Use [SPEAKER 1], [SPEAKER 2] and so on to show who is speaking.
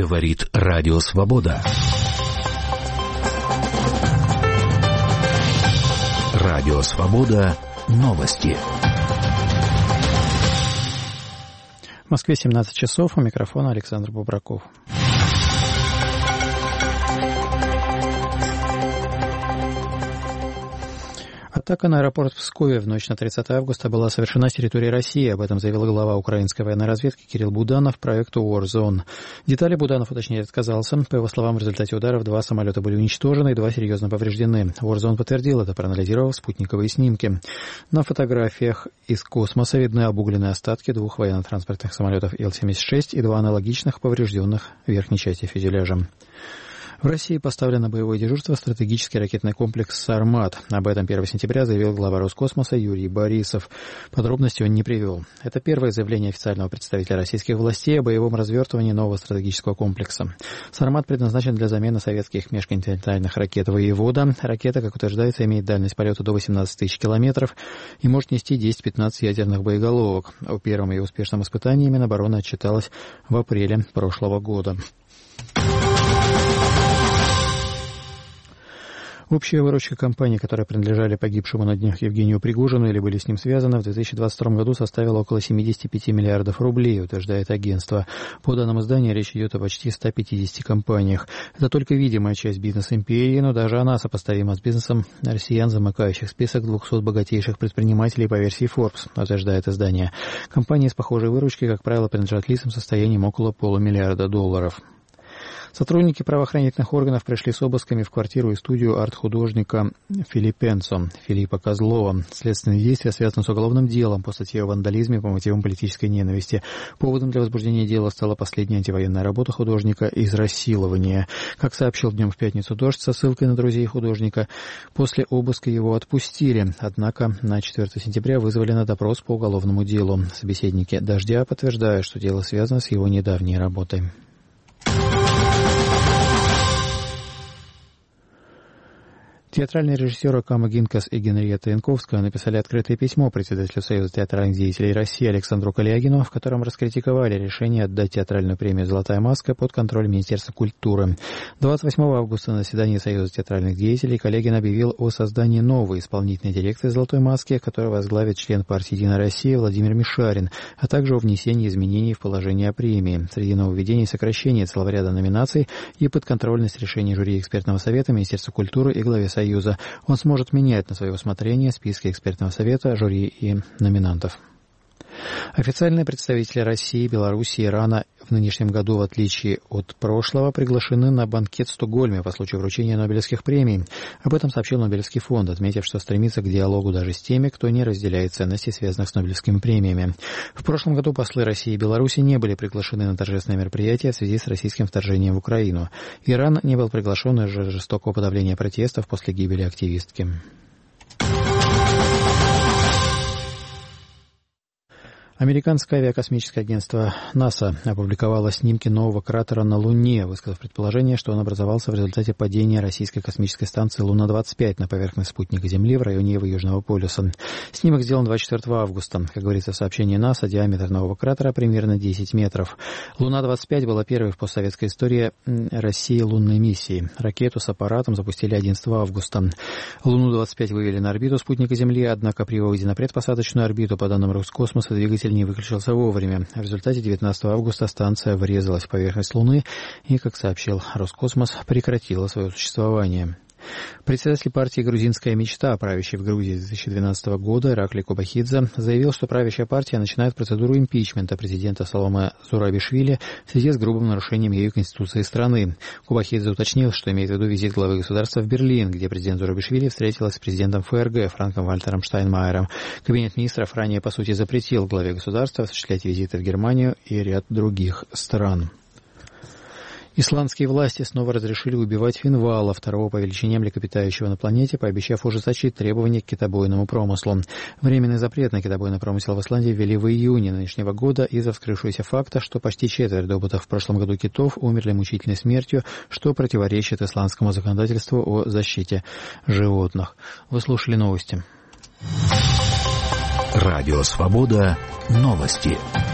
[SPEAKER 1] Говорит Радио Свобода. Радио Свобода. Новости.
[SPEAKER 2] В Москве 17 часов. У микрофона Александр Бубраков. Атака на аэропорт в Пскове в ночь на 30 августа была совершена с территории России. Об этом заявил глава украинской военной разведки Кирилл Буданов проекту Warzone. Детали Буданов уточнять отказался. По его словам, в результате ударов 2 самолета были уничтожены и 2 серьезно повреждены. Warzone подтвердил это, проанализировав спутниковые снимки. На фотографиях из космоса видны обугленные остатки 2 военно-транспортных самолетов Ил-76 и 2 аналогичных, поврежденных в верхней части фюзеляжа. В России поставлен на боевое дежурство стратегический ракетный комплекс «Сармат». Об этом 1 сентября заявил глава Роскосмоса Юрий Борисов. Подробности он не привел. Это первое заявление официального представителя российских властей о боевом развертывании нового стратегического комплекса. «Сармат» предназначен для замены советских межконтинентальных ракет «Воевода». Ракета, как утверждается, имеет дальность полета до 18 тысяч километров и может нести 10-15 ядерных боеголовок. О первом ее успешном испытании Минобороны отчиталась в апреле прошлого года. Общая выручка компаний, которые принадлежали погибшему на днях Евгению Пригожину или были с ним связаны, в 2022 году составила около 75 миллиардов рублей, утверждает агентство. По данным издания, речь идет о почти 150 компаниях. Это только видимая часть бизнес-империи, но даже она сопоставима с бизнесом россиян, замыкающих список 200 богатейших предпринимателей по версии Forbes, утверждает издание. Компании с похожей выручкой, как правило, принадлежат лицам с состоянием около $500 миллиарда. Сотрудники правоохранительных органов пришли с обысками в квартиру и студию арт-художника Филиппа Козлова. Следственные действия связаны с уголовным делом по статье о вандализме по мотивам политической ненависти. Поводом для возбуждения дела стала последняя антивоенная работа художника «Израсилование». Как сообщил днем в пятницу «Дождь» со ссылкой на друзей художника, после обыска его отпустили. Однако на 4 сентября вызвали на допрос по уголовному делу. Собеседники «Дождя» подтверждают, что дело связано с его недавней работой. Театральные режиссеры Кама Гинкас и Генриетта Янковская написали открытое письмо председателю Союза театральных деятелей России Александру Калягину, в котором раскритиковали решение отдать театральную премию «Золотая маска» под контроль Министерства культуры. 28 августа на заседании Союза театральных деятелей Калягин объявил о создании новой исполнительной дирекции «Золотой маски», которую возглавит член партии «Единая Россия» Владимир Мишарин, а также о внесении изменений в положение о премии. Среди нововведений сокращение целого ряда номинаций и подконтрольность решений жюри экспертного совета Министерства культуры и главе Союза. Он сможет менять на свое усмотрение списки экспертного совета, жюри и номинантов. Официальные представители России, Беларуси и Ирана в нынешнем году, в отличие от прошлого, приглашены на банкет в Стокгольме по случаю вручения Нобелевских премий. Об этом сообщил Нобелевский фонд, отметив, что стремится к диалогу даже с теми, кто не разделяет ценности, связанных с Нобелевскими премиями. В прошлом году послы России и Беларуси не были приглашены на торжественное мероприятие в связи с российским вторжением в Украину. Иран не был приглашен из-за жестокого подавления протестов после гибели активистки. Американское авиакосмическое агентство НАСА опубликовало снимки нового кратера на Луне, высказав предположение, что он образовался в результате падения российской космической станции Луна-25 на поверхность спутника Земли в районе его Южного полюса. Снимок сделан 24 августа. Как говорится в сообщении НАСА, диаметр нового кратера примерно 10 метров. Луна-25 была первой в постсоветской истории России лунной миссией. Ракету с аппаратом запустили 11 августа. Луну-25 вывели на орбиту спутника Земли, однако при выводе на предпосадочную орбиту, по данным Роскосмоса, двигатель не выключился вовремя. В результате 19 августа станция врезалась в поверхность Луны и, как сообщил Роскосмос, прекратила свое существование. Председатель партии «Грузинская мечта», правящей в Грузии с 2012 года, Иракли Кобахидзе, заявил, что правящая партия начинает процедуру импичмента президента Саломе Зурабишвили в связи с грубым нарушением ею Конституции страны. Кобахидзе уточнил, что имеет в виду визит главы государства в Берлин, где президент Зурабишвили встретилась с президентом ФРГ Франком Вальтером Штайнмайером. Кабинет министров ранее, по сути, запретил главе государства осуществлять визиты в Германию и ряд других стран. Исландские власти снова разрешили убивать финвала, второго по величине млекопитающего на планете, пообещав ужесточить требования к китобойному промыслу. Временный запрет на китобойный промысел в Исландии ввели в июне нынешнего года из-за вскрывшегося факта, что почти четверть добытых в прошлом году китов умерли мучительной смертью, что противоречит исландскому законодательству о защите животных. Вы слушали новости.
[SPEAKER 1] Радио Свобода. Новости.